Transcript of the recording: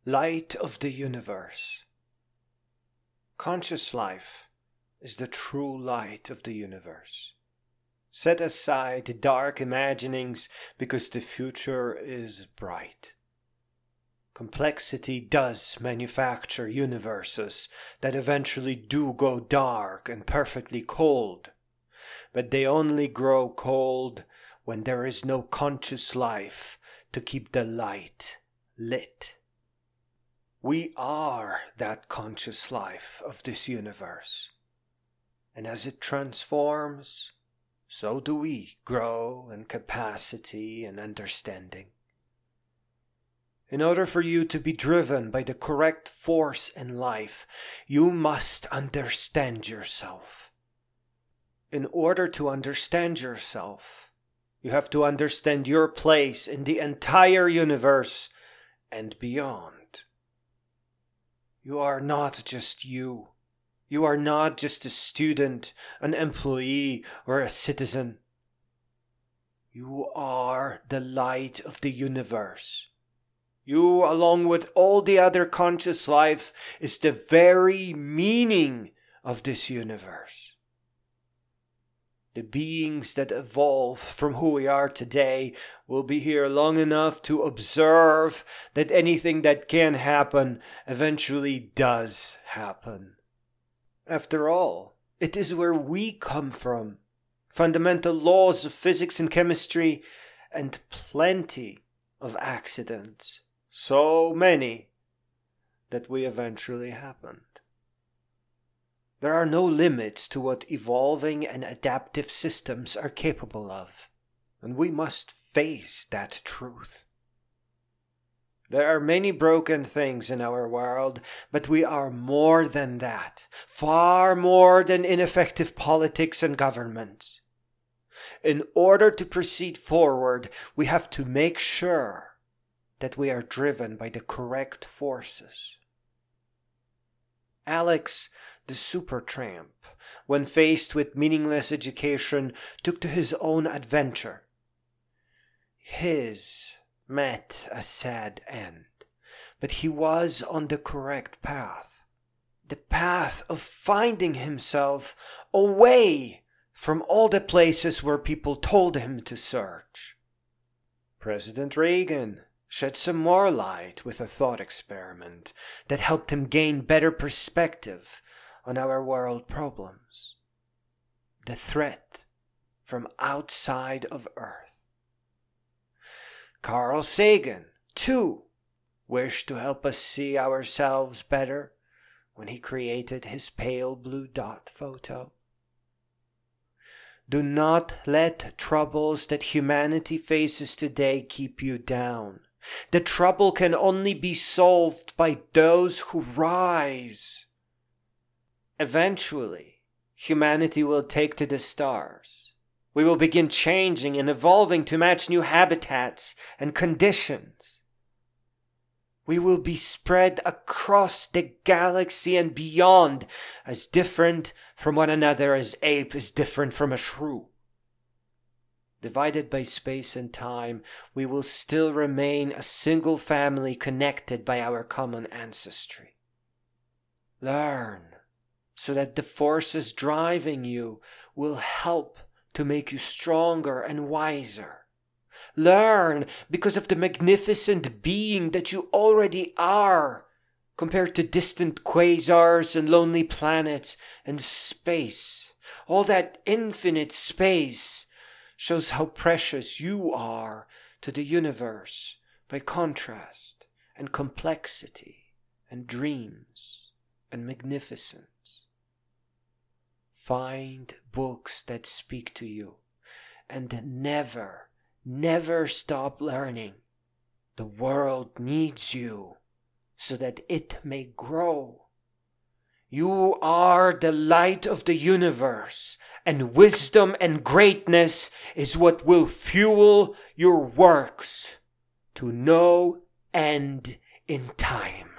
Light of the universe. Conscious life is the true light of the universe. Set aside dark imaginings because the future is bright. Complexity does manufacture universes that eventually do go dark and perfectly cold, but they only grow cold when there is no conscious life to keep the light lit. We are that conscious life of this universe, and as it transforms, so do we grow in capacity and understanding. In order for you to be driven by the correct force in life, you must understand yourself. In order to understand yourself, you have to understand your place in the entire universe and beyond. You are not just you. You are not just a student, an employee, or a citizen. You are the light of the universe. You, along with all the other conscious life, is the very meaning of this universe. The beings that evolve from who we are today will be here long enough to observe that anything that can happen eventually does happen. After all, it is where we come from. Fundamental laws of physics and chemistry, and plenty of accidents. So many that we eventually happened. There are no limits to what evolving and adaptive systems are capable of, and we must face that truth. There are many broken things in our world, but we are more than that, far more than ineffective politics and governments. In order to proceed forward, we have to make sure that we are driven by the correct forces. Alex, the Supertramp, when faced with meaningless education, took to his own adventure. His met a sad end, but he was on the correct path. The path of finding himself away from all the places where people told him to search. President Reagan shed some more light with a thought experiment that helped him gain better perspective on our world problems. The threat from outside of Earth. Carl Sagan, too, wished to help us see ourselves better when he created his pale blue dot photo. Do not let troubles that humanity faces today keep you down. The trouble can only be solved by those who rise. Eventually, humanity will take to the stars. We will begin changing and evolving to match new habitats and conditions. We will be spread across the galaxy and beyond, as different from one another as ape is different from a shrew. Divided by space and time, we will still remain a single family connected by our common ancestry. Learn so that the forces driving you will help to make you stronger and wiser. Learn because of the magnificent being that you already are, compared to distant quasars and lonely planets and space. All that infinite space shows how precious you are to the universe by contrast and complexity and dreams and magnificence. Find books that speak to you and never stop learning. The world needs you so that it may grow. You are the light of the universe, and wisdom and greatness is what will fuel your works to no end in time.